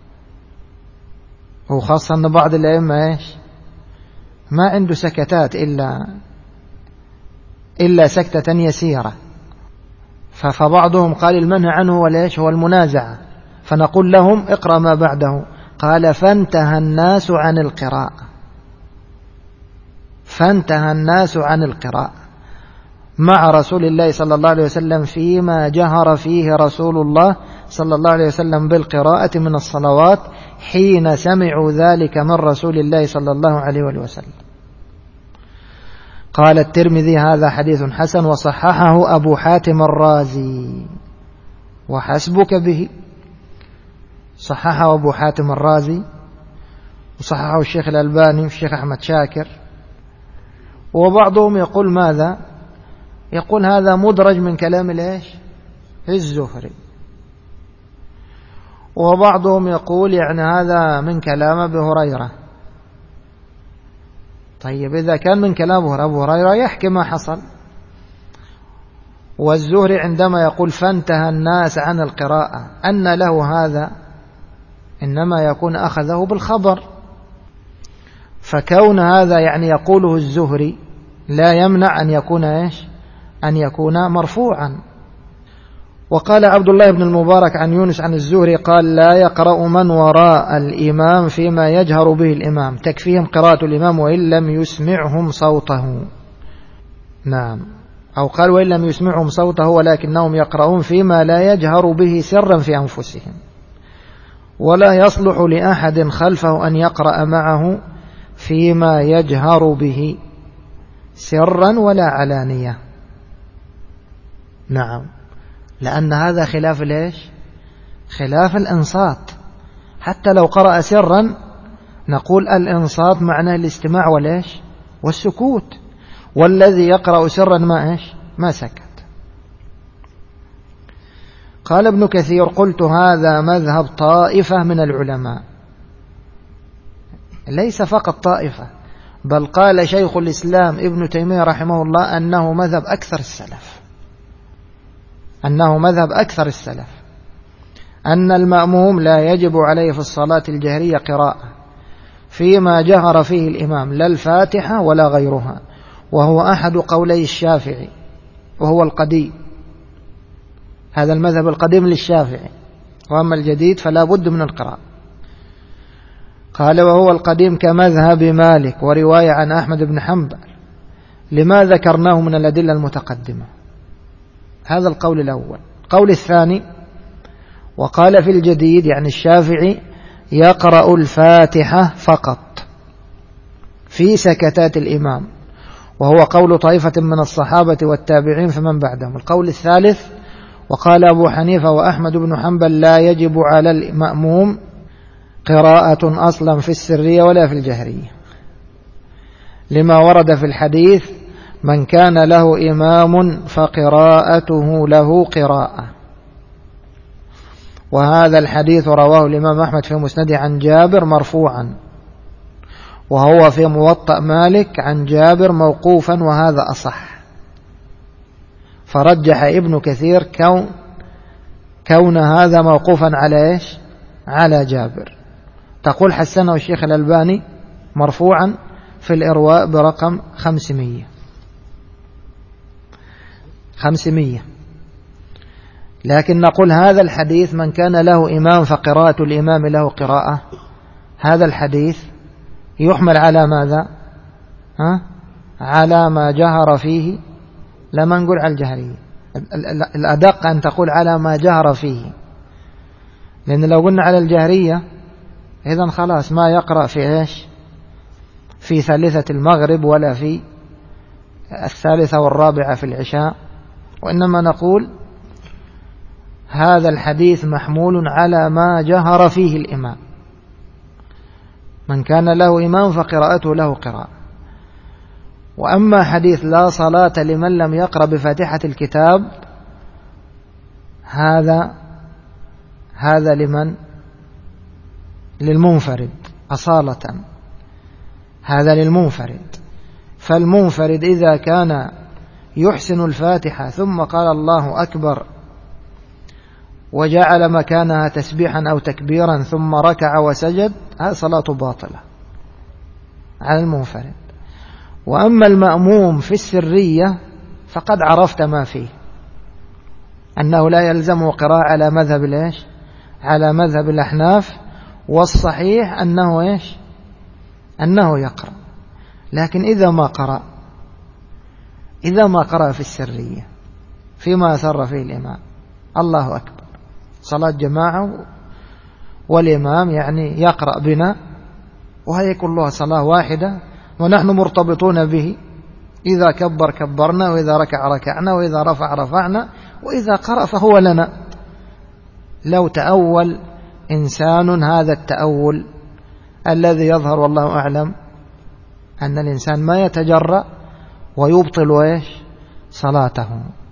وخاصة أن بعض الأئمة إيش؟ ما عنده سكتات إلا إلا سكتة يسيرة. فبعضهم قال المنهى عنه وليش؟ هو المنازعة. فنقول لهم اقرأ ما بعده. قال فانتهى الناس عن القراءة، فانتهى الناس عن القراءة مع رسول الله صلى الله عليه وسلم فيما جهر فيه رسول الله صلى الله عليه وسلم بالقراءة من الصلوات حين سمعوا ذلك من رسول الله صلى الله عليه وسلم. قال الترمذي هذا حديث حسن وصححه أبو حاتم الرازي، وحسبك به. صححه أبو حاتم الرازي وصححه الشيخ الألباني والشيخ أحمد شاكر. وبعضهم يقول ماذا؟ يقول هذا مدرج من كلام الإيش؟ الزهري. وبعضهم يقول يعني هذا من كلام أبي هريرة. طيب إذا كان من كلام أبو هريرة يحكي ما حصل. والزهري عندما يقول فانتهى الناس عن القراءة أن له هذا، إنما يكون أخذه بالخبر. فكون هذا يعني يقوله الزهري لا يمنع أن يكون إيش؟ أن يكون مرفوعا. وقال عبد الله بن المبارك عن يونس عن الزهري قال لا يقرأ من وراء الإمام فيما يجهر به الإمام، تكفيهم قراءة الإمام وإن لم يسمعهم صوته. نعم، أو قال وإن لم يسمعهم صوته ولكنهم يقرؤون فيما لا يجهر به سرا في أنفسهم، ولا يصلح لأحد خلفه أن يقرأ معه فيما يجهر به سرا ولا علانية. نعم، لأن هذا خلاف ليش؟ خلاف الإنصات. حتى لو قرأ سرا نقول الإنصات معناه الاستماع وليش؟ والسكوت، والذي يقرأ سرا ما إيش؟ ما سكت. قال ابن كثير قلت هذا مذهب طائفة من العلماء، ليس فقط طائفة، بل قال شيخ الإسلام ابن تيمية رحمه الله أنه مذهب أكثر السلف، أنه مذهب أكثر السلف أن المأموم لا يجب عليه في الصلاة الجهرية قراءة فيما جهر فيه الإمام، لا الفاتحة ولا غيرها، وهو أحد قولي الشافعي وهو القديم. هذا المذهب القديم للشافعي، وأما الجديد فلا بد من القراءة. قال وهو القديم كمذهب مالك ورواية عن أحمد بن حنبل لما ذكرناه من الأدلة المتقدمة. هذا القول الأول. القول الثاني وقال في الجديد يعني الشافعي يقرأ الفاتحة فقط في سكتات الإمام، وهو قول طائفة من الصحابة والتابعين فمن بعدهم. القول الثالث وقال أبو حنيفة وأحمد بن حنبل لا يجب على المأموم قراءة أصلا في السرية ولا في الجهرية، لما ورد في الحديث من كان له إمام فقراءته له قراءة. وهذا الحديث رواه الإمام أحمد في مسنده عن جابر مرفوعا، وهو في موطأ مالك عن جابر موقوفا، وهذا أصح. فرجح ابن كثير كون, كون هذا موقوفا على إيش؟ على جابر. تقول حسنه الشيخ الألباني مرفوعا في الإرواء برقم خمسمية خمسمية. لكن نقول هذا الحديث من كان له إمام فقراءة الإمام له قراءة، هذا الحديث يحمل على ماذا؟ ها؟ على ما جهر فيه، لما نقول على الجهرية. الأدق أن تقول على ما جهر فيه، لأن لو قلنا على الجهرية إذن خلاص ما يقرأ في إيش؟ في ثالثة المغرب ولا في الثالثة والرابعة في العشاء، وإنما نقول هذا الحديث محمول على ما جهر فيه الإمام. من كان له إمام فقراءته له قراءة. وأما حديث لا صلاة لمن لم يقرأ بفاتحة الكتاب، هذا هذا لمن؟ للمنفرد أصالة، هذا للمنفرد. فالمنفرد إذا كان يحسن الفاتحة ثم قال الله أكبر وجعل مكانها تسبيحا أو تكبيرا ثم ركع وسجد، هذا صلاة باطلة على المنفرد. وأما المأموم في السرية فقد عرفت ما فيه، أنه لا يلزمه قراءة على مذهب الإيش؟ على مذهب الأحناف، والصحيح أنه إيش؟ أنه يقرأ. لكن إذا ما قرأ إذا ما قرأ في السرية فيما أسر فيه الإمام الله أكبر، صلاة جماعة والإمام يعني يقرأ بنا، وهي كلها صلاة واحدة ونحن مرتبطون به، إذا كبر كبرنا، وإذا ركع ركعنا، وإذا رفع رفعنا، وإذا قرأ فهو لنا. لو تأول إنسان هذا التأول الذي يظهر والله أعلم أن الإنسان ما يتجرأ ويبطل إيش؟ صلاته،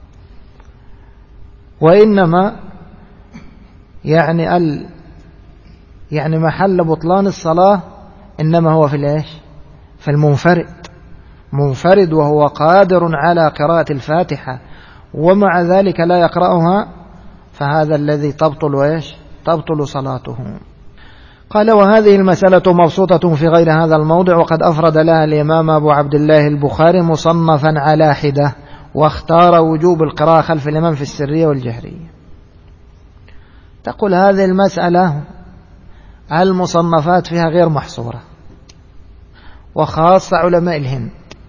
وإنما يعني ال يعني محل بطلان الصلاة إنما هو في الإيش؟ في المنفرد. منفرد وهو قادر على قراءة الفاتحة ومع ذلك لا يقرأها، فهذا الذي تبطل إيش؟ تبطل صلاته. قال: وهذه المسألة مبسوطة في غير هذا الموضع، وقد أفرد لها الإمام أبو عبد الله البخاري مصنفا على حدة، واختار وجوب القراءة خلف الإمام في السرية والجهرية. تقول هذه المسألة المصنفات فيها غير محصورة، وخاصة علماء الهند.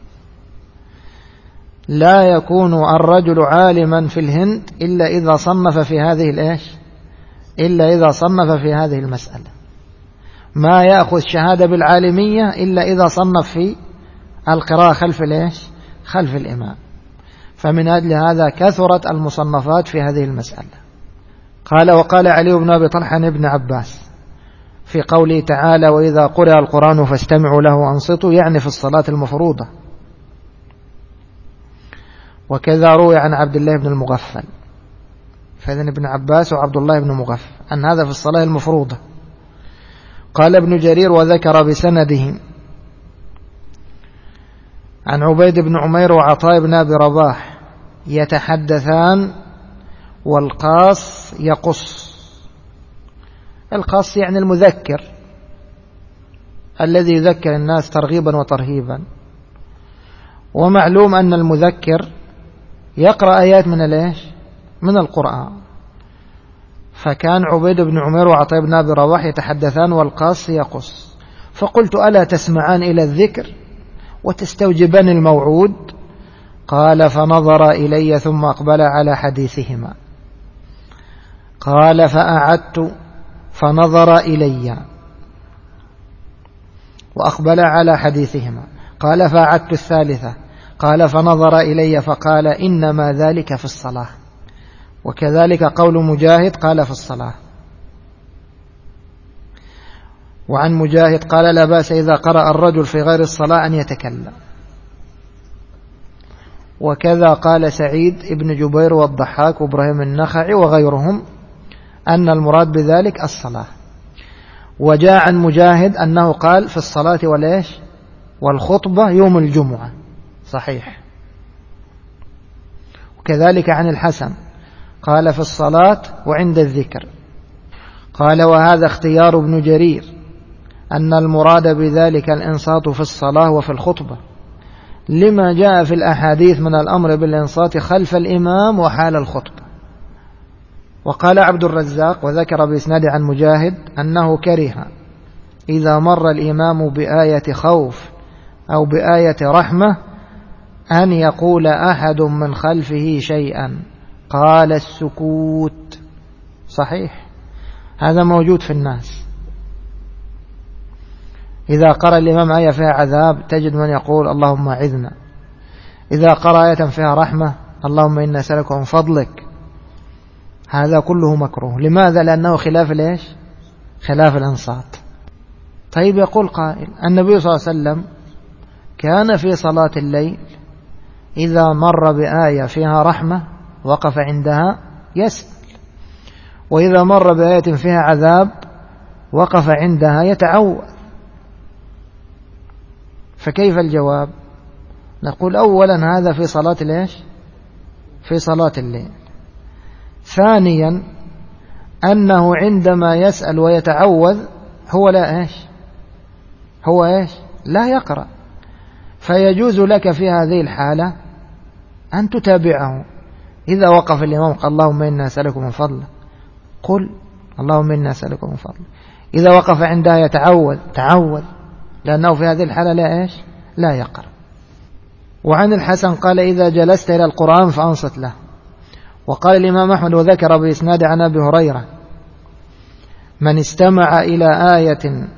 لا يكون الرجل عالما في الهند إلا إذا صنف في هذه الإيش؟ إلا إذا صنف في هذه المسألة. ما يأخذ شهادة بالعالمية إلا إذا صنف في القراءة خلف الإيش؟ خلف الإمام. فمن أجل هذا كثرت المصنفات في هذه المسألة. قال: وقال علي بن أبي طلحة ابن عباس في قوله تعالى: وإذا قرأ القرآن فاستمعوا له وأنصتوا، يعني في الصلاة المفروضة. وكذا روي عن عبد الله بن المغفل، فإذن ابن عباس وعبد الله بن مغفل أن هذا في الصلاة المفروضة. قال ابن جرير: وذكر بسنده عن عبيد بن عمير وعطاء بن أبي رباح يتحدثان والقاص يقص. القاص يعني المذكر الذي يذكر الناس ترغيبا وترهيبا، ومعلوم أن المذكر يقرأ آيات من الإيش؟ من القرآن. فكان عبيد بن عمير وعطاء بن أبي رباح يتحدثان والقاص يقص. فقلت: ألا تسمعان إلى الذكر وتستوجبان الموعود؟ قال: فنظر إلي ثم أقبل على حديثهما. قال: فأعدت فنظر إلي وأقبل على حديثهما. قال: فأعدت الثالثة. قال: فنظر إلي فقال: إنما ذلك في الصلاة. وكذلك قول مجاهد قال: في الصلاة. وعن مجاهد قال: لا بأس إذا قرأ الرجل في غير الصلاة أن يتكلم. وكذا قال سعيد ابن جبير والضحاك وإبراهيم النخعي وغيرهم أن المراد بذلك الصلاة. وجاء عن مجاهد أنه قال: في الصلاة والإيش؟ والخطبة يوم الجمعة. صحيح. وكذلك عن الحسن قال: في الصلاة وعند الذكر. قال: وهذا اختيار ابن جرير أن المراد بذلك الإنصات في الصلاة وفي الخطبة، لما جاء في الأحاديث من الأمر بالإنصات خلف الإمام وحال الخطبة. وقال عبد الرزاق وذكر بإسناد عن مجاهد أنه كره إذا مر الإمام بآية خوف أو بآية رحمة أن يقول أحد من خلفه شيئا، قال: السكوت. صحيح، هذا موجود في الناس. إذا قرأ الإمام آية فيها عذاب تجد من يقول اللهم أعذنا. إذا قرأ آية فيها رحمة اللهم إنا نسألك من فضلك. هذا كله مكروه. لماذا؟ لأنه خلاف ليش؟ خلاف الإنصات. طيب يقول قائل النبي صلى الله عليه وسلم كان في صلاة الليل إذا مر بآية فيها رحمة وقف عندها يسأل، وإذا مر بآية فيها عذاب وقف عندها يتعوذ. فكيف الجواب؟ نقول أولا هذا في صلاة ليش؟ في صلاة الليل. ثانيا أنه عندما يسأل ويتعوذ هو لا إيش؟ هو إيش؟ لا يقرأ. فيجوز لك في هذه الحالة أن تتابعه. إذا وقف الإمام قال اللهم إنا نسألك من فضلك قل اللهم إنا نسألك من فضلك. إذا وقف عندها يتعوذ تعوذ، لأنه في هذه الحالة لا إيش؟ لا يقرأ. وعن الحسن قال إذا جلست إلى القرآن فأنصت له. وقال الإمام أحمد وذكر بإسناد عن أبي هريرة من استمع إلى آية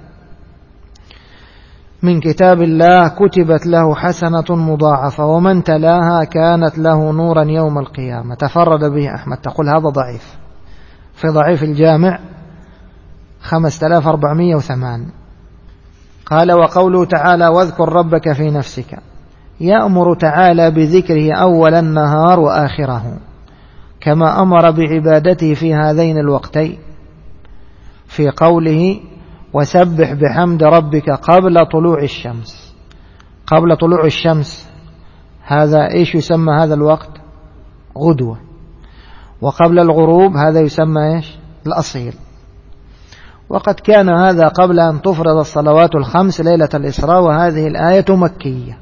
من كتاب الله كتبت له حسنة مضاعفة ومن تلاها كانت له نورا يوم القيامة. تفرد به أحمد. تقول هذا ضعيف، في ضعيف الجامع خمسة آلاف وأربعمائة وثمانية. قال وقوله تعالى واذكر ربك في نفسك يأمر تعالى بذكره أول النهار وآخره كما أمر بعبادته في هذين الوقتين في قوله وسبح بحمد ربك قبل طلوع الشمس. قبل طلوع الشمس هذا إيش يسمى هذا الوقت؟ غدوة. وقبل الغروب هذا يسمى إيش؟ الأصيل. وقد كان هذا قبل أن تفرض الصلوات الخمس ليلة الإسراء، وهذه الآية مكية.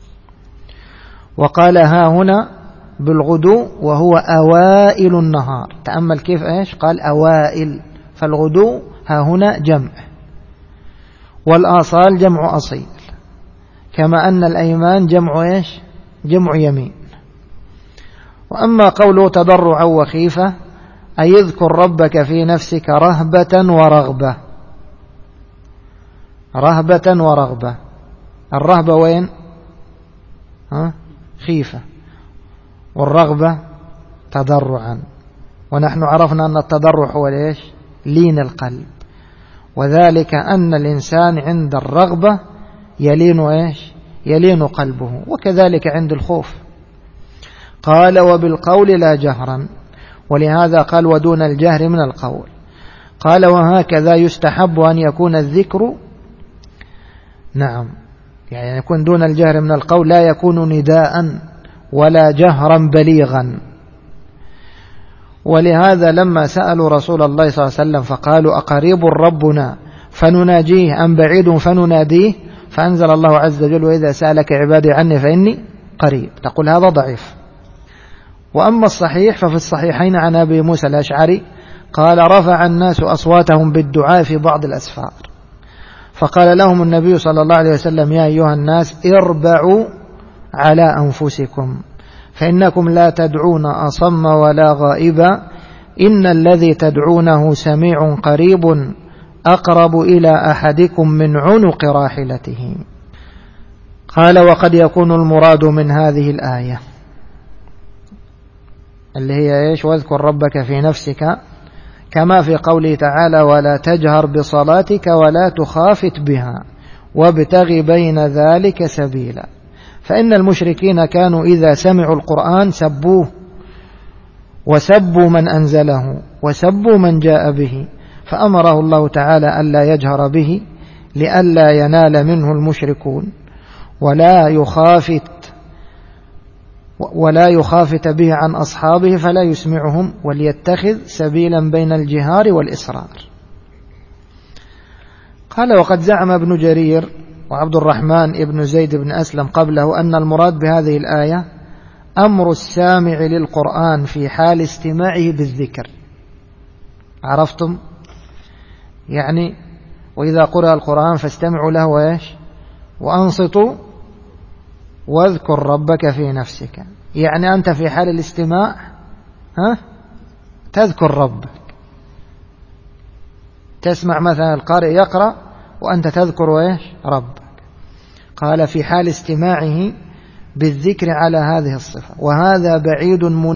وقال ها هنا بالغدو وهو أوائل النهار. تأمل كيف إيش؟ قال أوائل. فالغدو ها هنا جمع، والآصال جمع أصيل، كما أن الأيمان جمع إيش؟ جمع يمين. وأما قوله تضرعا وخيفة أي اذكر ربك في نفسك رهبة ورغبة. رهبة ورغبة. الرهبة وين؟ ها؟ خيفة. والرغبة تضرعا. ونحن عرفنا أن التضرع هو ليش؟ لين القلب، وذلك أن الإنسان عند الرغبة يلين إيش؟ يلين قلبه، وكذلك عند الخوف. قال وبالقول لا جهرا، ولهذا قال ودون الجهر من القول. قال وهكذا يستحب أن يكون الذكر نعم يعني يكون دون الجهر من القول، لا يكون نداء ولا جهرا بليغا. ولهذا لما سألوا رسول الله صلى الله عليه وسلم فقالوا أقريب ربنا فنناجيه أم بعيد فنناديه، فأنزل الله عز وجل وإذا سألك عبادي عني فإني قريب. تقول هذا ضعيف. وأما الصحيح ففي الصحيحين عن أبي موسى الأشعري قال رفع الناس أصواتهم بالدعاء في بعض الأسفار، فقال لهم النبي صلى الله عليه وسلم يا أيها الناس اربعوا على أنفسكم فإنكم لا تدعون أصم ولا غائبا، إن الذي تدعونه سميع قريب أقرب إلى أحدكم من عنق راحلته. قال وقد يكون المراد من هذه الآية اللي هي إيش؟ واذكر ربك في نفسك، كما في قوله تعالى ولا تجهر بصلاتك ولا تخافت بها وابتغ بين ذلك سبيلا. فإن المشركين كانوا إذا سمعوا القرآن سبوه وسبوا من أنزله وسبوا من جاء به، فأمره الله تعالى ألا يجهر به لئلا ينال منه المشركون ولا يخافت ولا يخافت به عن أصحابه فلا يسمعهم، وليتخذ سبيلا بين الجهار والإصرار. قال وقد زعم ابن جرير وعبد الرحمن ابن زيد بن أسلم قبله أن المراد بهذه الآية أمر السامع للقرآن في حال استماعه بالذكر. عرفتم؟ يعني وإذا قرأ القرآن فاستمعوا له وإيش؟ وأنصتوا واذكر ربك في نفسك، يعني أنت في حال الاستماع ها تذكر ربك. تسمع مثلا القارئ يقرأ وأنت تذكر إيش ربك. قال في حال استماعه بالذكر على هذه الصفة، وهذا بعيد من